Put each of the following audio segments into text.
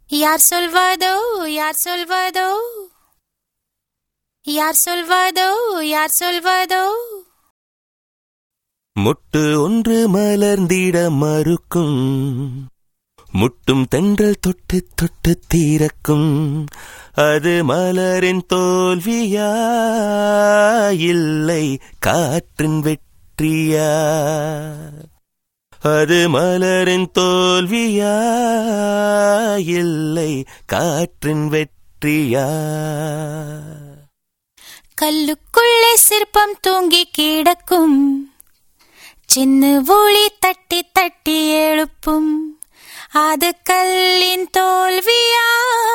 யார் சொல்வதோ யார் சொல்வதோ யார் சொல்வதோ யார் சொல்வதோ மொட்டு ஒன்று மலர்ந்திட மறுக்கும், முட்டும் தென்றல் தொட்டு தொட்டு தீரக்கும். அது மலரின் தோல்வியா இல்லை காற்றின் வெற்றியா? அது மலரின் தோல்வியா இல்லை காற்றின் வெற்றியா? கல்லுக்குள்ளே சிற்பம் தூங்கி கிடக்கும், சின்ன ஒளி தட்டி தட்டி எழுப்பும். அது கல்லின் தோல்வியா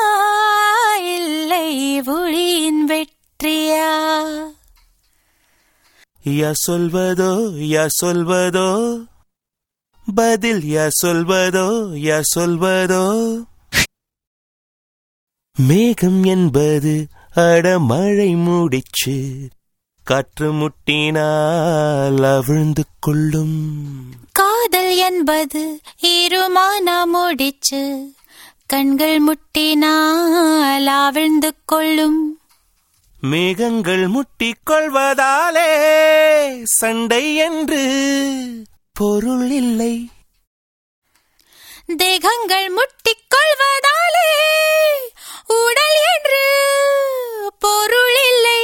இல்லை ஒளியின் வெற்றியா? யார் சொல்வதோ யார் சொல்வதோ, பதில் யார் சொல்வதோ யார் சொல்வதோ? மேகம் என்பது அடமழை மூடிச்சு, காற்று முட்டினால் அவிழ்ந்து கொள்ளும். காதல் என்பது இருமானா முடிச்சு, கண்கள் முட்டினால் அவிழ்ந்து கொள்ளும். மேகங்கள் முட்டிக் கொள்வதாலே சண்டை என்று பொருள் இல்லை. தேகங்கள் முட்டிக் கொள்வதாலே உடல் என்று பொருள் இல்லை.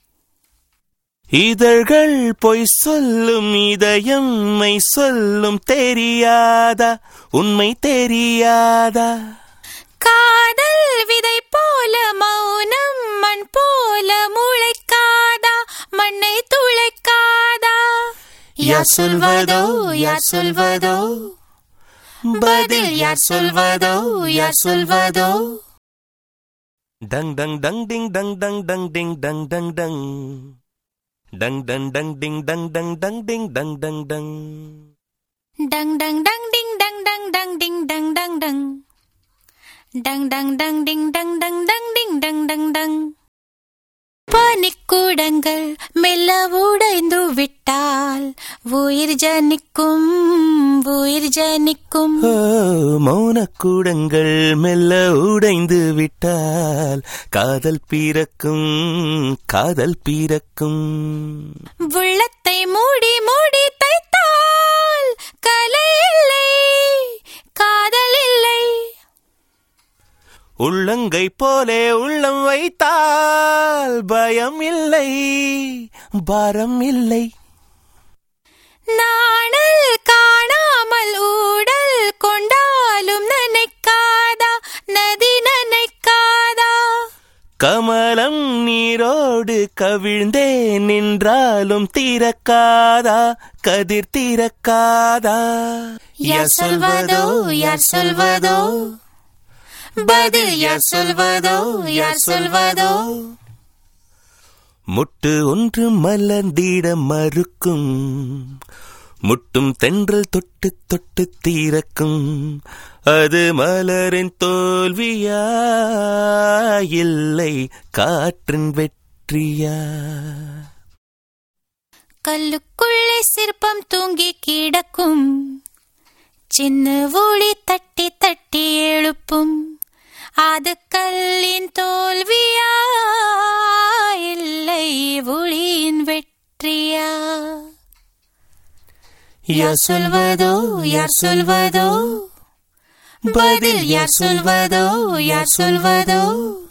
இதழ்கள் பொய் சொல்லும், இதயம் மெய் சொல்லும். தெரியாதா உண்மை தெரியாதா? காதல் விதை போல மௌனம் மண் போல முளைக்காதா, மண்ணை துளைக்காதா? யார் சொல்வதோ யார் சொல்வதோ, பதில் யார் சொல்வதோ யார் சொல்வதோ? டங் டங் டங் டிங் டங் டங் டங் டிங் டங் டங் டங் டங் டங் டங் டிங் டங் டங் டங் டிங் டங் டங் டங் டங் டங் டங் டிங் டங் டங் டங் டிங் டங் டங் டங் டங் டங் டங் டிங் டங் டங் டங் டிங் டங் டங் டங். பனிக்கூடங்கள் மெல்ல உடைந்து விட்டால் உயிர் ஜனிக்கும் உயிர் ஜனிக்கும். மௌனக்கூடங்கள் மெல்ல உடைந்து விட்டால் காதல் பிறக்கும் காதல் பிறக்கும். உள்ளத்தை மூடி மூடி தைத்தால் கலை இல்லை காதல் இல்லை. உள்ளங்கை போலே உள்ளம் வைத்தால் பயம் இல்லை பாரம் இல்லை. நாணல் காணாமல் ஊடல் கொண்டாலும் நினைக்காதா நதி நினைக்காதா? கமலம் நீரோடு கவிழ்ந்தே நின்றாலும் தீரக்காதா கதிர் தீரக்காதா? யார் சொல்வதோ யார் சொல்வதோ, பதில் யார் சொல்வதோ யார் சொல்வதோ? முட்டு ஒன்று மலர்ந்திட மறுக்கும், முட்டும் தென்றல் தொட்டு தொட்டு தீரக்கும். அது மலரின் தோல்வியா இல்லை காற்றின் வெற்றியா? கல்லுக்குள்ளே சிற்பம் தூங்கி கிடக்கும், சின்ன ஒளி தட்டி தட்டி எழுப்பும். அது கல்லின் தோல்வியா இல்லை ஒளியின் வெற்றியா? யார் சொல்வதோ யார் சொல்வதோ, பதில் யார் சொல்வதோ யார் சொல்வதோ?